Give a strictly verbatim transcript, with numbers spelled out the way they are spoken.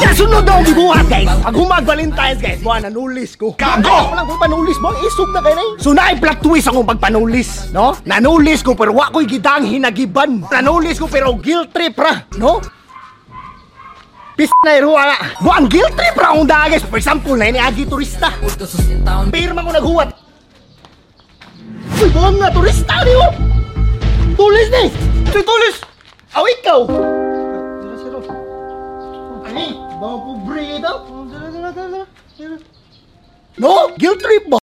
Sa sunod daw gibuhat guys. Pag humag Valentine's guys, buwan nanulis ko. Gago! Wala ko panulis mo, isog na kay nay. So naay plot twist akong pagpanulis, no? Nanulis ko pero wa ko'y gidang hinagiban. Nanulis ko pero guilt trip ra, no? Pis na iruwa nga. Buang guilt trip ra akong daan guys. For example, na agi turista. Pirma ko naghuwat. Uy, buang nga turista ni mo. Tulis ni. Uy, tulis. Aw, ikaw. Ay, bang pobre ito. No, guilt trip ba?